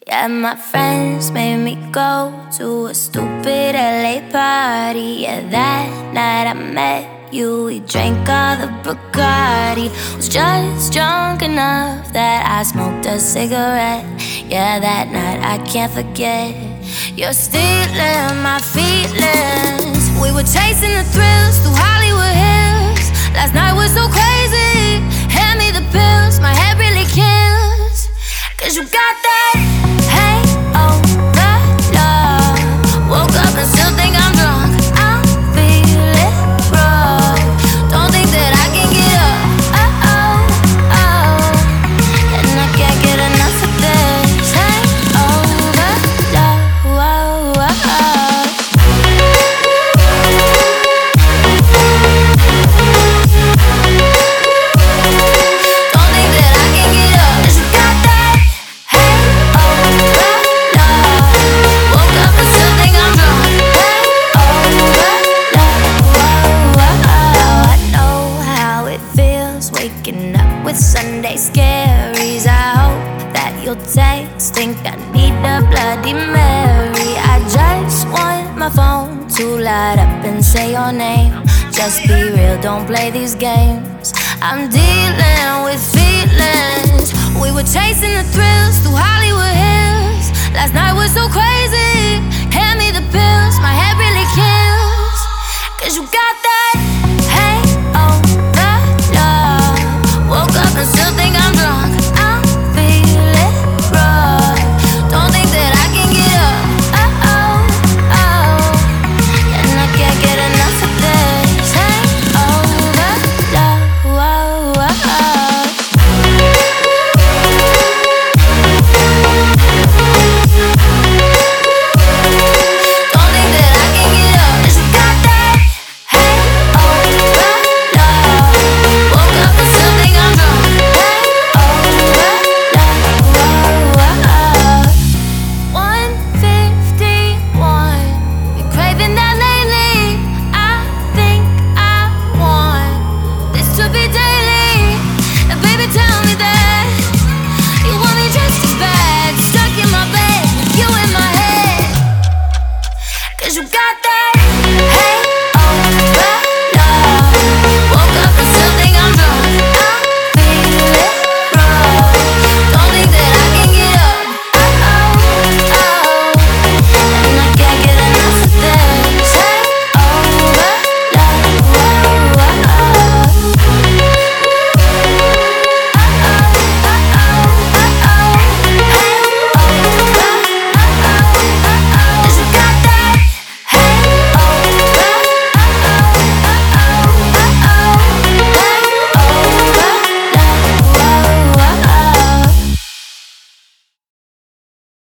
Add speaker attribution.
Speaker 1: Yeah, my friends made me go to a stupid LA party. Yeah, that night I met you. We drank all the Bacardi. Was just drunk enough that I smoked a cigarette. Yeah, that night I can't forget. You're stealing my feelings. We were chasing the thrills through Hollywood Hills. Last night was so crazy. Hand me the pills, my head really kills. Cause you got that hangover love. Woke up and still think I'm drunk. I'm feeling rough. Don't think that I can get up. And I can't get enough of this hangover love. Don't think that I can get up. 'Cause you got that hangover love. Woke up and still think I'm drunk. Hangover love. I know how it feels waking up with Sunday scaries. I hope that you'll text, think I need a Bloody Mary. I just want my phone to light up and say your name. Just be real, don't play these games. I'm dealing with feelings. We were chasing the thrills through Hollywood.